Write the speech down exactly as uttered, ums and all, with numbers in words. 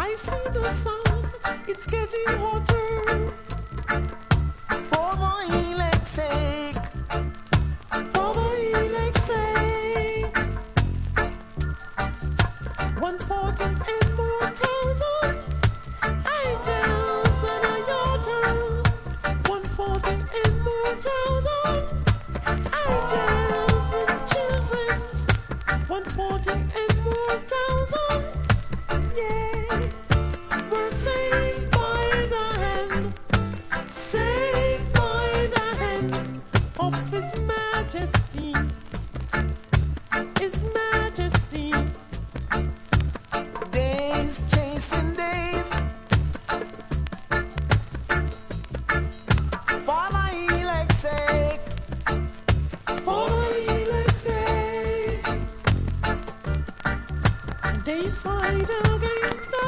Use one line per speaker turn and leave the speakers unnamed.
I see the sun, it's getting hotter. For the elect's sake, for the elect's sake. One forty and more thousand angels and ioters. One forty and more thousand angels and children. One forty and more thousand, yeah, were saved by the hand, saved by the hand of His Majesty, His Majesty. Days chasing days, for the elect's sake, for the elect's sake. They fight again